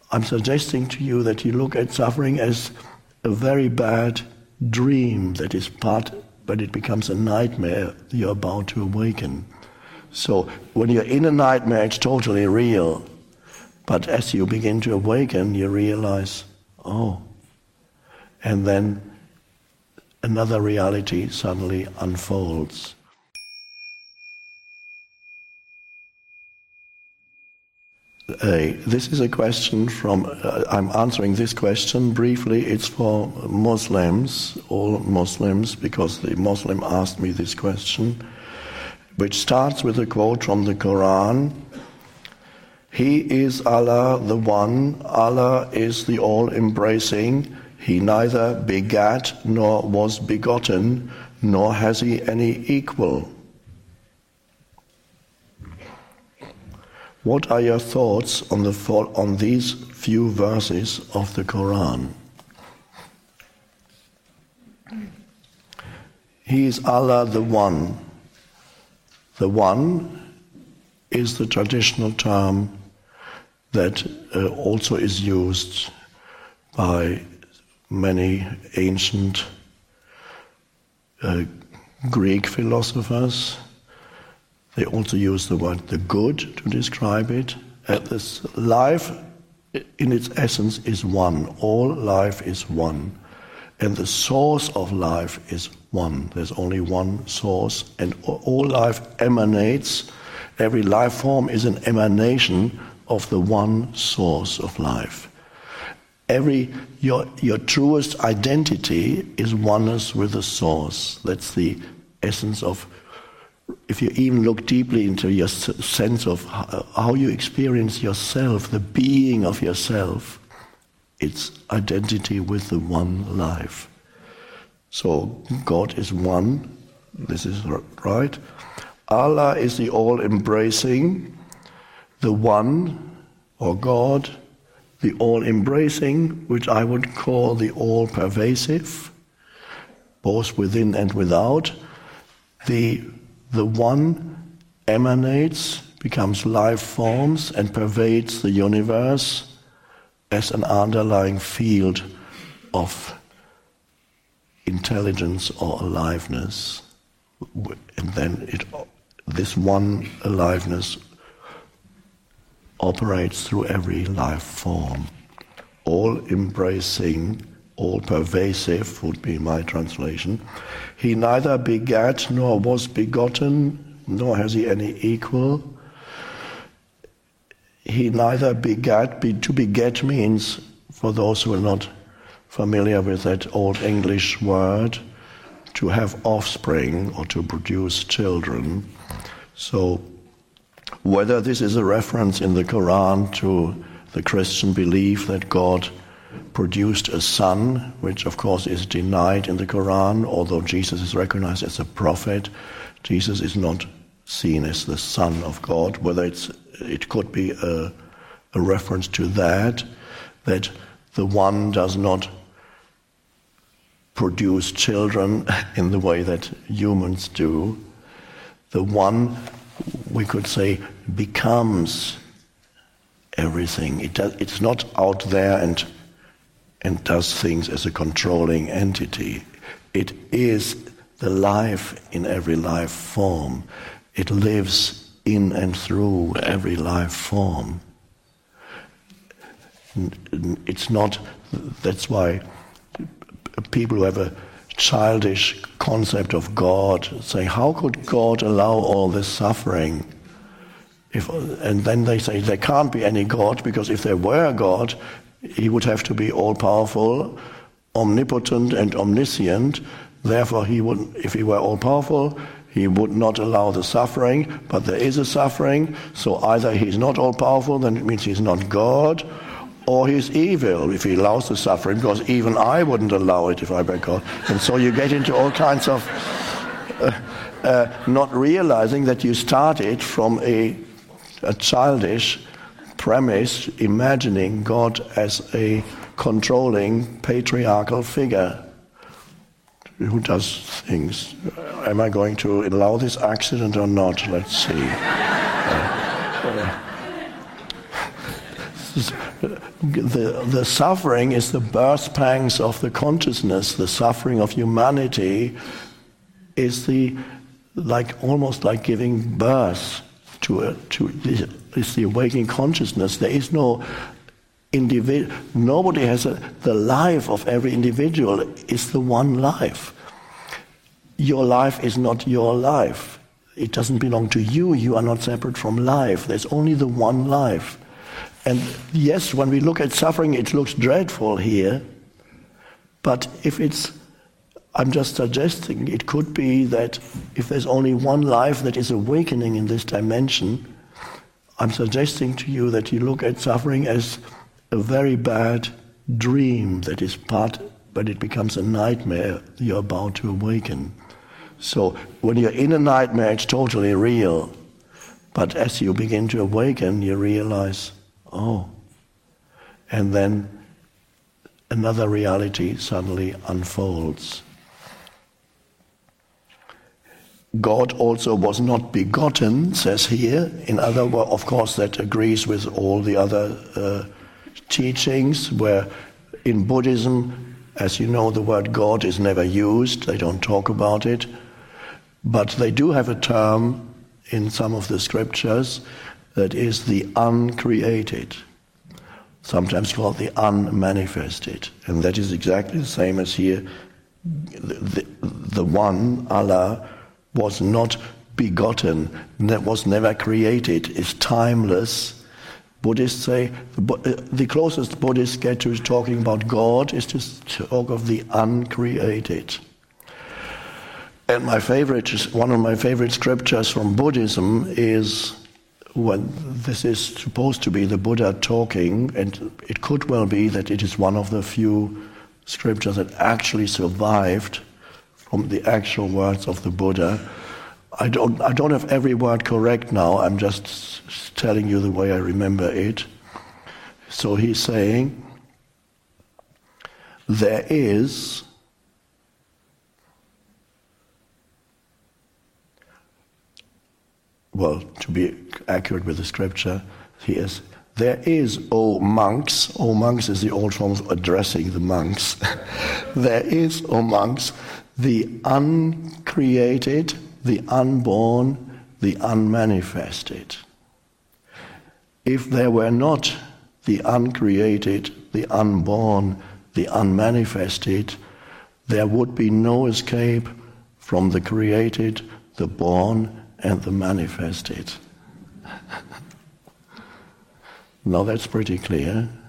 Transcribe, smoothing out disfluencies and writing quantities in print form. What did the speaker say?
I'm suggesting to you that you look at suffering as a very bad dream that is part, but it becomes a nightmare you're about to awaken. So when you're in a nightmare, it's totally real. But as you begin to awaken, you realize, oh, and then another reality suddenly unfolds. This is a question from, I'm answering this question briefly. It's for Muslims, all Muslims, because the Muslim asked me this question, which starts with a quote from the Quran. He is Allah the One, Allah is the all-embracing. He neither begat nor was begotten, nor has he any equal. What are your thoughts on these few verses of the Quran? He is Allah the One. The One is the traditional term that also is used by many ancient Greek philosophers. They also use the word the good to describe it. This life, in its essence, is one. All life is one. And the source of life is one. There's only one source. And all life emanates, every life form is an emanation of the one source of life. Your truest identity is oneness with the source. That's the essence of, if you even look deeply into your sense of how you experience yourself, the being of yourself, it's identity with the one life. So God is one, this is right. Allah is the all-embracing, the one, or God, the all-embracing, which I would call the all-pervasive, both within and without. The one emanates, becomes life forms, and pervades the universe as an underlying field of intelligence or aliveness. And then this one aliveness operates through every life form. All-embracing, all-pervasive would be my translation. He neither begat nor was begotten, nor has he any equal. He neither begat. To beget means, for those who are not familiar with that old English word, to have offspring or to produce children. So whether this is a reference in the Quran to the Christian belief that God produced a son, which of course is denied in the Quran, although Jesus is recognized as a prophet, Jesus is not seen as the Son of God. Whether it could be a reference to that the one does not produce children in the way that humans do. The one, we could say, becomes everything. It's not out there and does things as a controlling entity. It is the life in every life form. It lives in and through every life form. It's not, that's why people who have a childish concept of God say, how could God allow all this suffering? And then they say there can't be any God, because if there were a God, he would have to be all-powerful, omnipotent and omniscient. Therefore, if he were all-powerful, he would not allow the suffering, but there is a suffering, so either he's not all-powerful, then it means he's not God, or he's evil if he allows the suffering, because even I wouldn't allow it if I were God. And so you get into all kinds of not realizing that you started from a childish premise, imagining God as a controlling patriarchal figure who does things. Am I going to allow this accident or not? Let's see. the suffering is the birth pangs of the consciousness. The suffering of humanity is almost like giving birth is the awakening consciousness. There is no individual. Nobody has the life of every individual is the one life. Your life is not your life. It doesn't belong to you. You are not separate from life. There's only the one life. And yes, when we look at suffering, it looks dreadful here. But I'm just suggesting, it could be that if there's only one life that is awakening in this dimension, I'm suggesting to you that you look at suffering as a very bad dream that is but it becomes a nightmare you're about to awaken. So when you're in a nightmare, it's totally real. But as you begin to awaken, you realize, oh, and then another reality suddenly unfolds. God also was not begotten, says here. In other words, of course, that agrees with all the other teachings, where in Buddhism, as you know, the word God is never used. They don't talk about it. But they do have a term in some of the scriptures that is the uncreated, sometimes called the unmanifested. And that is exactly the same as here. The one, Allah, was not begotten, was never created, is timeless. Buddhists say, the closest Buddhists get to talking about God is to talk of the uncreated. And one of my favorite scriptures from Buddhism is when this is supposed to be the Buddha talking, and it could well be that it is one of the few scriptures that actually survived from the actual words of the Buddha. I don't have every word correct now, I'm just telling you the way I remember it. So he's saying, there is to be accurate with the scripture, there is, O monks is the old form of addressing the monks, there is, O monks, the uncreated, the unborn, the unmanifested. If there were not the uncreated, the unborn, the unmanifested, there would be no escape from the created, the born, and the manifested. Now that's pretty clear.